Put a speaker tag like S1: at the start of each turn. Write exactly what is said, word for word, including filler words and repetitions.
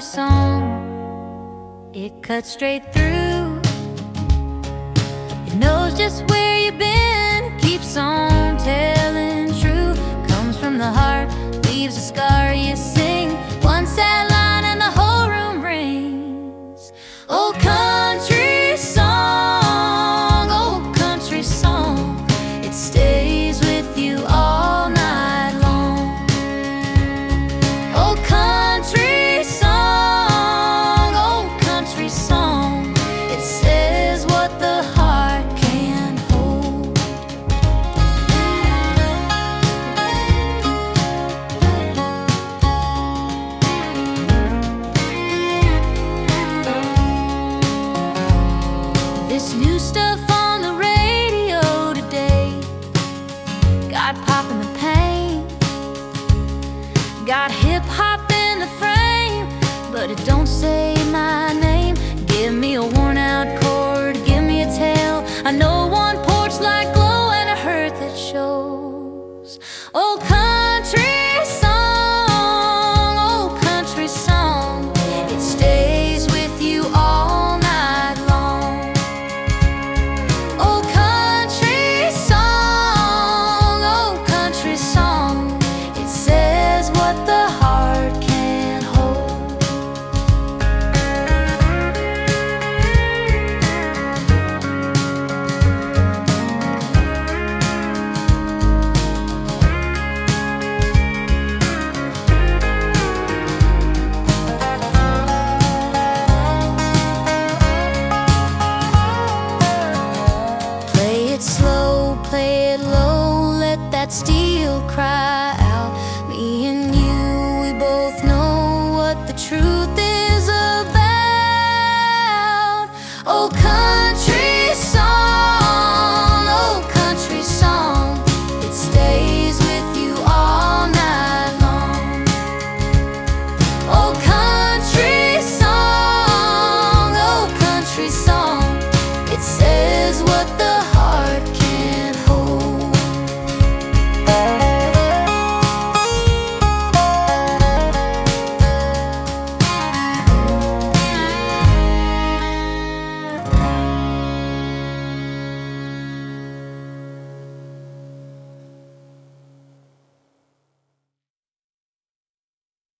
S1: song. It cuts straight through. It knows just where you've been, keeps on telling true. Comes from the heart, leaves a scar. You sing one sad line and the whole room rings. Old country song, old country song. It stays with you all night long. Old country song, old country song. It says what the heart can hold. This new stuff